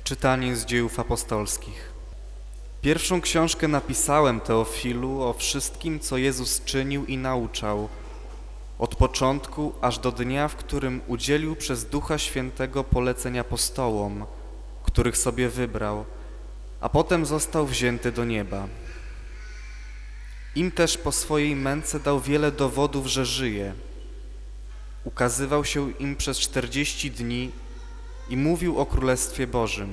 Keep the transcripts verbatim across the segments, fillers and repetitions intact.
Czytanie z Dziejów Apostolskich. Pierwszą książkę napisałem, Teofilu, o wszystkim, co Jezus czynił i nauczał, od początku aż do dnia, w którym udzielił przez Ducha Świętego poleceń apostołom, których sobie wybrał, a potem został wzięty do nieba. Im też po swojej męce dał wiele dowodów, że żyje. Ukazywał się im przez czterdzieści dni i mówił o Królestwie Bożym.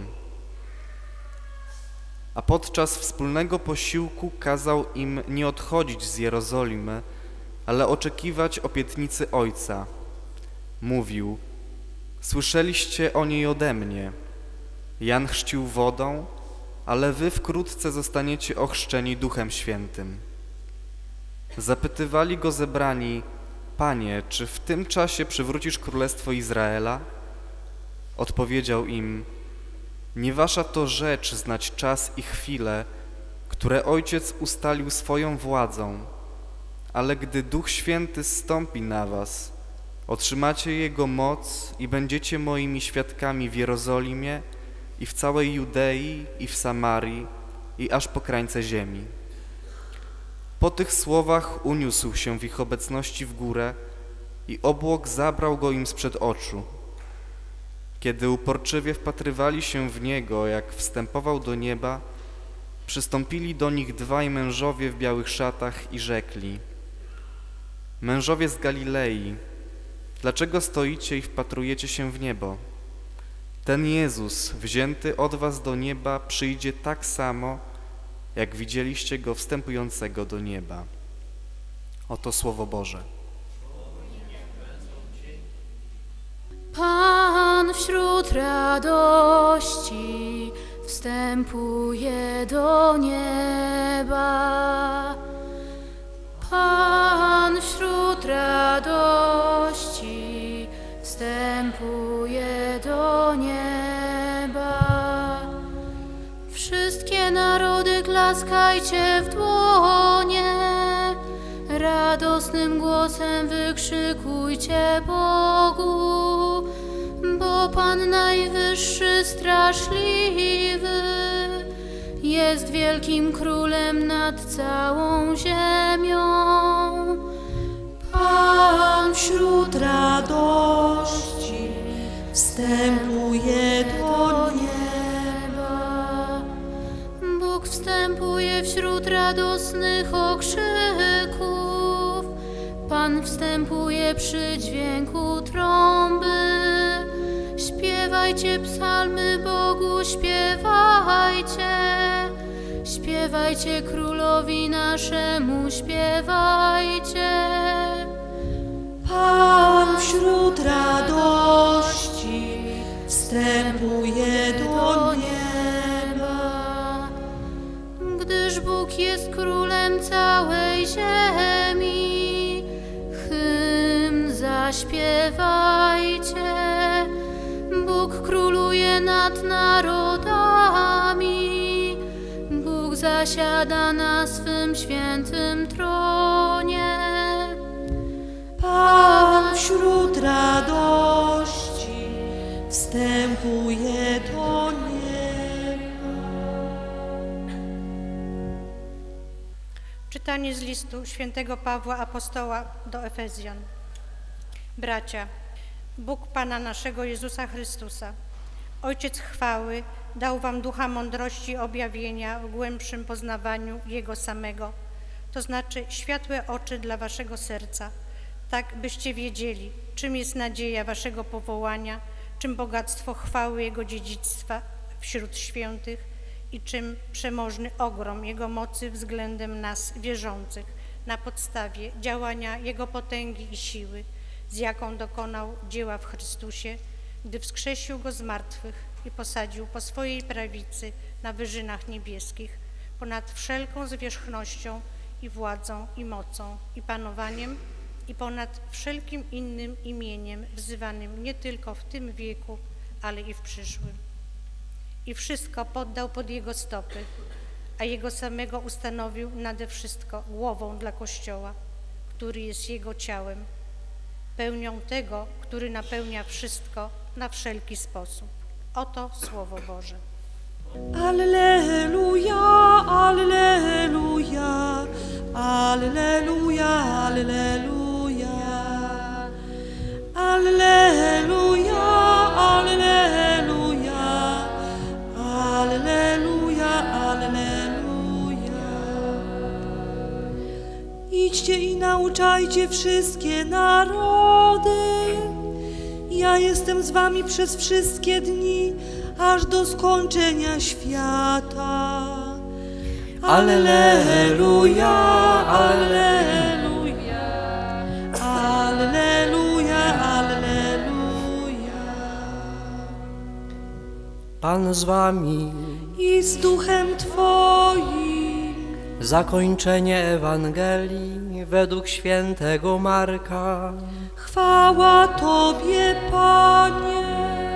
A podczas wspólnego posiłku kazał im nie odchodzić z Jerozolimy, ale oczekiwać obietnicy Ojca. Mówił: słyszeliście o niej ode mnie. Jan chrzcił wodą, ale wy wkrótce zostaniecie ochrzczeni Duchem Świętym. Zapytywali go zebrani: Panie, czy w tym czasie przywrócisz królestwo Izraela? Odpowiedział im: nie wasza to rzecz znać czas i chwilę, które Ojciec ustalił swoją władzą, ale gdy Duch Święty zstąpi na was, otrzymacie Jego moc i będziecie moimi świadkami w Jerozolimie i w całej Judei i w Samarii i aż po krańce ziemi. Po tych słowach uniósł się w ich obecności w górę i obłok zabrał go im sprzed oczu. Kiedy uporczywie wpatrywali się w Niego, jak wstępował do nieba, przystąpili do nich dwaj mężowie w białych szatach i rzekli: mężowie z Galilei, dlaczego stoicie i wpatrujecie się w niebo? Ten Jezus, wzięty od was do nieba, przyjdzie tak samo, jak widzieliście Go wstępującego do nieba. Oto Słowo Boże. Pan wśród radości wstępuje do nieba. Pan wśród radości wstępuje do nieba. Wszystkie narody klaskajcie w dłonie, radosnym głosem wykrzykujcie Bogu, bo Pan Najwyższy straszliwy jest wielkim królem nad całą ziemią. Pan wśród radości wstępuje do nieba. Bóg wstępuje wśród radosnych okrzyków. Pan wstępuje przy dźwięku trąby. Śpiewajcie psalmy Bogu, śpiewajcie. Śpiewajcie królowi naszemu, śpiewajcie. Pan wśród radości wstępuje do nieba. Gdyż Bóg jest królem całej ziemi, hymn zaśpiewajcie. Bóg króluje nad narodami, Bóg zasiada na swym świętym tronie. Pan wśród radości wstępuje do nieba. Czytanie z listu świętego Pawła Apostoła do Efezjan. Bracia, Bóg Pana naszego Jezusa Chrystusa, Ojciec chwały, dał wam ducha mądrości i objawienia w głębszym poznawaniu Jego samego, to znaczy światłe oczy dla waszego serca, tak byście wiedzieli, czym jest nadzieja waszego powołania, czym bogactwo chwały Jego dziedzictwa wśród świętych i czym przemożny ogrom Jego mocy względem nas wierzących na podstawie działania Jego potęgi i siły, z jaką dokonał dzieła w Chrystusie, gdy wskrzesił Go z martwych i posadził po swojej prawicy na wyżynach niebieskich, ponad wszelką zwierzchnością i władzą i mocą i panowaniem i ponad wszelkim innym imieniem wzywanym nie tylko w tym wieku, ale i w przyszłym. I wszystko poddał pod Jego stopy, a Jego samego ustanowił nade wszystko głową dla Kościoła, który jest Jego ciałem, pełnią tego, który napełnia wszystko na wszelki sposób. Oto Słowo Boże. Alleluja, alleluja, alleluja, alleluja. Alleluja, alleluja, alleluja, alleluja. Idźcie i nauczajcie wszystkie narody. Ja jestem z wami przez wszystkie dni, aż do skończenia świata. Alleluja, alleluja, alleluja, alleluja. Pan z wami. I z duchem Twoim. Zakończenie Ewangelii według świętego Marka. Chwała Tobie, Panie.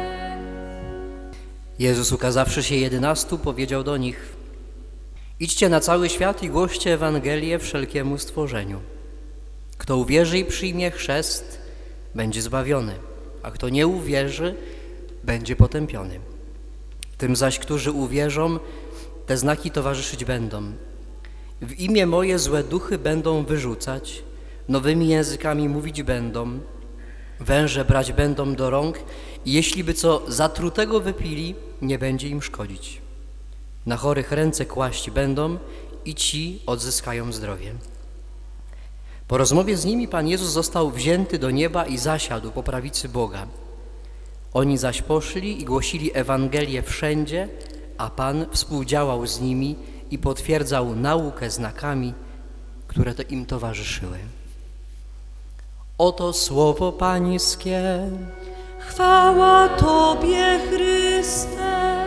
Jezus, ukazawszy się jedynastu, powiedział do nich: idźcie na cały świat i głoście Ewangelię wszelkiemu stworzeniu. Kto uwierzy i przyjmie chrzest, będzie zbawiony, a kto nie uwierzy, będzie potępiony. Tym zaś, którzy uwierzą, te znaki towarzyszyć będą. W imię moje złe duchy będą wyrzucać, nowymi językami mówić będą, węże brać będą do rąk i jeśli by co zatrutego wypili, nie będzie im szkodzić. Na chorych ręce kłaść będą i ci odzyskają zdrowie. Po rozmowie z nimi Pan Jezus został wzięty do nieba i zasiadł po prawicy Boga. Oni zaś poszli i głosili Ewangelię wszędzie, a Pan współdziałał z nimi i potwierdzał naukę znakami, które to im towarzyszyły. Oto słowo Pańskie. Chwała Tobie, Chryste.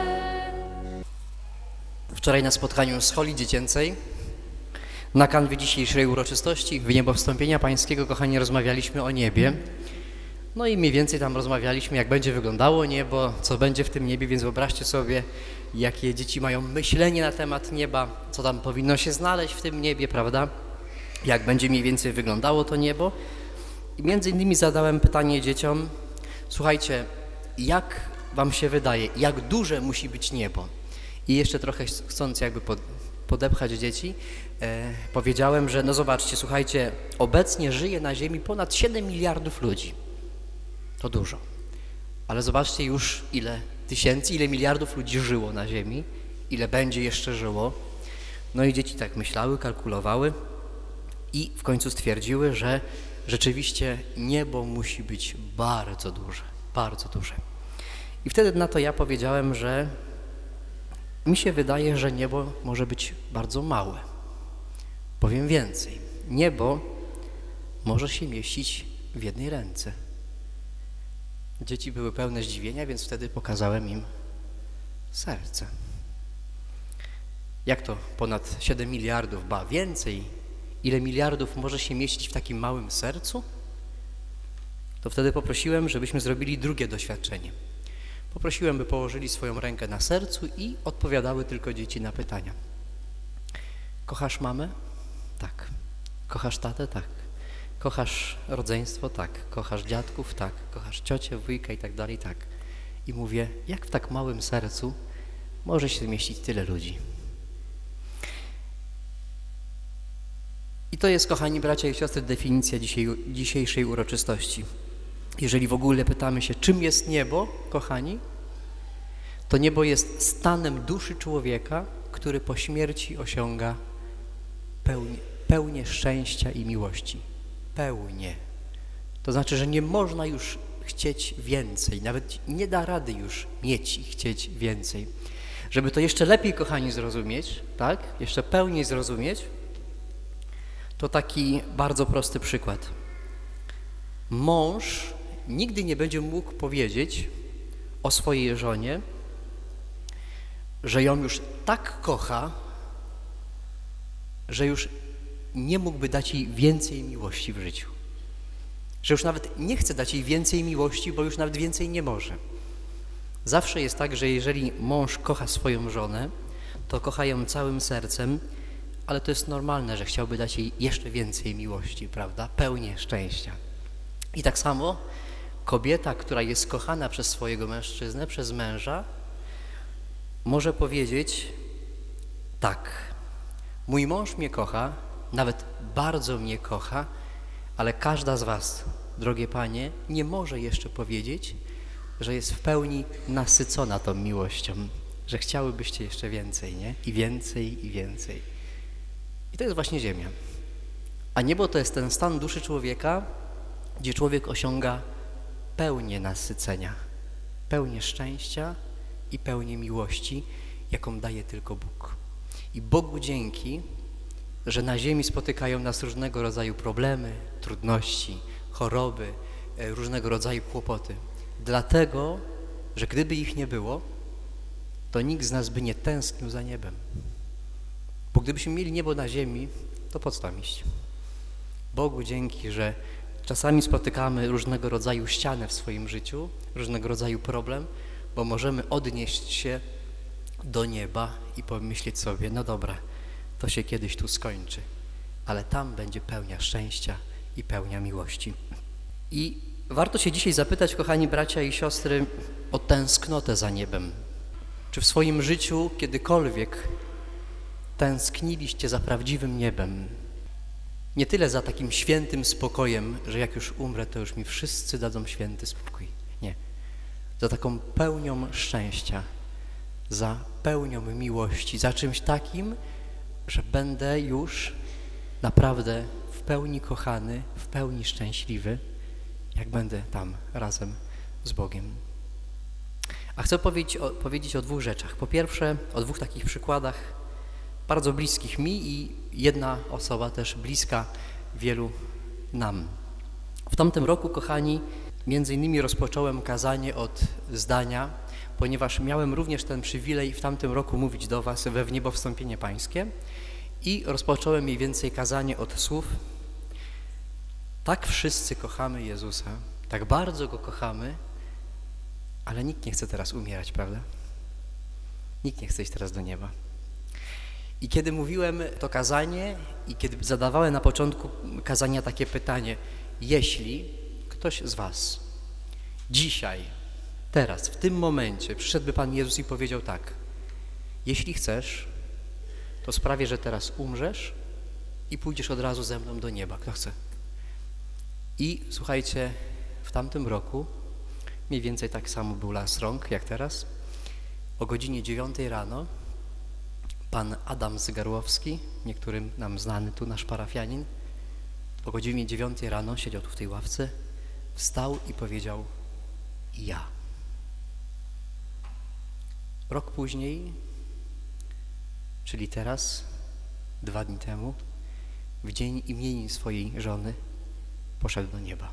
Wczoraj na spotkaniu z holi dziecięcej, na kanwie dzisiejszej uroczystości w niebo wstąpienia Pańskiego, kochani, rozmawialiśmy o niebie. No i mniej więcej tam rozmawialiśmy, jak będzie wyglądało niebo, co będzie w tym niebie, więc wyobraźcie sobie, jakie dzieci mają myślenie na temat nieba, co tam powinno się znaleźć w tym niebie, prawda? Jak będzie mniej więcej wyglądało to niebo. I między innymi zadałem pytanie dzieciom: słuchajcie, jak wam się wydaje, jak duże musi być niebo? I jeszcze trochę chcąc jakby pod, podepchać dzieci, e, powiedziałem, że no zobaczcie, słuchajcie, obecnie żyje na Ziemi ponad siedem miliardów ludzi. To dużo. Ale zobaczcie już, ile tysięcy, ile miliardów ludzi żyło na Ziemi, ile będzie jeszcze żyło. No i dzieci tak myślały, kalkulowały i w końcu stwierdziły, że rzeczywiście niebo musi być bardzo duże, bardzo duże. I wtedy na to ja powiedziałem, że mi się wydaje, że niebo może być bardzo małe. Powiem więcej. Niebo może się mieścić w jednej ręce. Dzieci były pełne zdziwienia, więc wtedy pokazałem im serce. Jak to ponad siedem miliardów, ba więcej, ile miliardów może się mieścić w takim małym sercu? To wtedy poprosiłem, żebyśmy zrobili drugie doświadczenie. Poprosiłem, by położyli swoją rękę na sercu i odpowiadały tylko dzieci na pytania. Kochasz mamę? Tak. Kochasz tatę? Tak. Kochasz rodzeństwo? Tak. Kochasz dziadków? Tak. Kochasz ciocię, wujka i tak dalej? Tak. I mówię, jak w tak małym sercu może się zmieścić tyle ludzi? I to jest, kochani bracia i siostry, definicja dzisiaj, dzisiejszej uroczystości. Jeżeli w ogóle pytamy się, czym jest niebo, kochani, to niebo jest stanem duszy człowieka, który po śmierci osiąga pełnię, pełnię szczęścia i miłości. Pełnię. To znaczy, że nie można już chcieć więcej, nawet nie da rady już mieć i chcieć więcej. Żeby to jeszcze lepiej, kochani, zrozumieć, tak, jeszcze pełniej zrozumieć, to taki bardzo prosty przykład. Mąż nigdy nie będzie mógł powiedzieć o swojej żonie, że ją już tak kocha, że już nie mógłby dać jej więcej miłości w życiu. Że już nawet nie chce dać jej więcej miłości, bo już nawet więcej nie może. Zawsze jest tak, że jeżeli mąż kocha swoją żonę, to kocha ją całym sercem, ale to jest normalne, że chciałby dać jej jeszcze więcej miłości, prawda? Pełnię szczęścia. I tak samo kobieta, która jest kochana przez swojego mężczyznę, przez męża, może powiedzieć tak, mój mąż mnie kocha, nawet bardzo mnie kocha, ale każda z was, drogie panie, nie może jeszcze powiedzieć, że jest w pełni nasycona tą miłością, że chciałybyście jeszcze więcej, nie? I więcej, i więcej. I to jest właśnie ziemia. A niebo to jest ten stan duszy człowieka, gdzie człowiek osiąga pełnię nasycenia, pełnię szczęścia i pełnię miłości, jaką daje tylko Bóg. I Bogu dzięki, że na ziemi spotykają nas różnego rodzaju problemy, trudności, choroby, różnego rodzaju kłopoty. Dlatego, że gdyby ich nie było, to nikt z nas by nie tęsknił za niebem. Bo gdybyśmy mieli niebo na ziemi, to po co tam iść? Bogu dzięki, że czasami spotykamy różnego rodzaju ścianę w swoim życiu, różnego rodzaju problem, bo możemy odnieść się do nieba i pomyśleć sobie, no dobra, to się kiedyś tu skończy, ale tam będzie pełnia szczęścia i pełnia miłości. I warto się dzisiaj zapytać, kochani bracia i siostry, o tęsknotę za niebem. Czy w swoim życiu kiedykolwiek tęskniliście za prawdziwym niebem? Nie tyle za takim świętym spokojem, że jak już umrę, to już mi wszyscy dadzą święty spokój. Nie. Za taką pełnią szczęścia, za pełnią miłości, za czymś takim, że będę już naprawdę w pełni kochany, w pełni szczęśliwy, jak będę tam razem z Bogiem. A chcę powiedzieć o, powiedzieć o dwóch rzeczach. Po pierwsze, o dwóch takich przykładach bardzo bliskich mi i jedna osoba też bliska wielu nam. W tamtym roku, kochani, między innymi rozpocząłem kazanie od zdania, ponieważ miałem również ten przywilej w tamtym roku mówić do was we wniebowstąpienie pańskie i rozpocząłem mniej więcej kazanie od słów: tak wszyscy kochamy Jezusa, tak bardzo Go kochamy, ale nikt nie chce teraz umierać, prawda? Nikt nie chce iść teraz do nieba. I kiedy mówiłem to kazanie i kiedy zadawałem na początku kazania takie pytanie, jeśli ktoś z was dzisiaj, teraz, w tym momencie przyszedłby Pan Jezus i powiedział tak, jeśli chcesz, to sprawię, że teraz umrzesz i pójdziesz od razu ze mną do nieba. Kto chce? I słuchajcie, w tamtym roku mniej więcej tak samo był las rąk jak teraz. O godzinie dziewiątej rano pan Adam Zygarłowski, niektórym nam znany tu nasz parafianin, o godzinie dziewiątej rano siedział tu w tej ławce, wstał i powiedział: ja. Rok później, czyli teraz, dwa dni temu, w dzień imienin swojej żony, poszedł do nieba.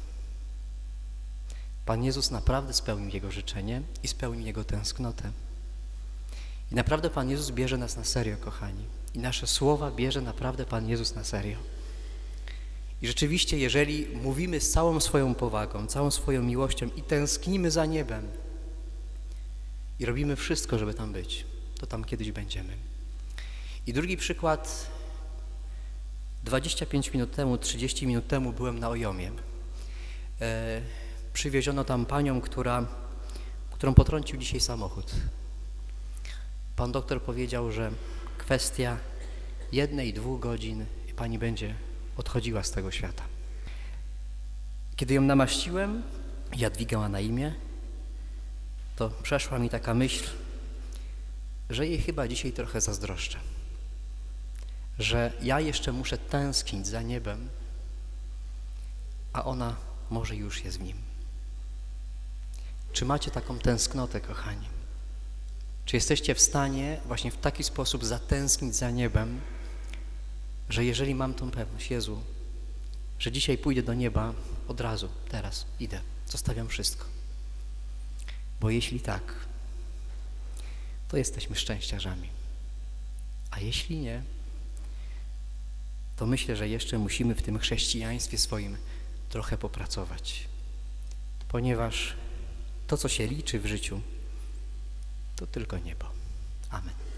Pan Jezus naprawdę spełnił jego życzenie i spełnił jego tęsknotę. I naprawdę Pan Jezus bierze nas na serio, kochani. I nasze słowa bierze naprawdę Pan Jezus na serio. I rzeczywiście, jeżeli mówimy z całą swoją powagą, całą swoją miłością i tęsknimy za niebem i robimy wszystko, żeby tam być, to tam kiedyś będziemy. I drugi przykład. dwadzieścia pięć minut temu, trzydzieści minut temu byłem na Ojomie. E, przywieziono tam panią, która, którą potrącił dzisiaj samochód. Pan doktor powiedział, że kwestia jednej, dwóch godzin i pani będzie odchodziła z tego świata. Kiedy ją namaściłem, Jadwiga ma na imię, to przeszła mi taka myśl, że jej chyba dzisiaj trochę zazdroszczę. Że ja jeszcze muszę tęsknić za niebem, a ona może już jest w nim. Czy macie taką tęsknotę, kochani? Czy jesteście w stanie właśnie w taki sposób zatęsknić za niebem, że jeżeli mam tą pewność, Jezu, że dzisiaj pójdę do nieba, od razu, teraz idę, zostawiam wszystko. Bo jeśli tak, to jesteśmy szczęściarzami. A jeśli nie, to myślę, że jeszcze musimy w tym chrześcijaństwie swoim trochę popracować. Ponieważ to, co się liczy w życiu, to tylko niebo. Amen.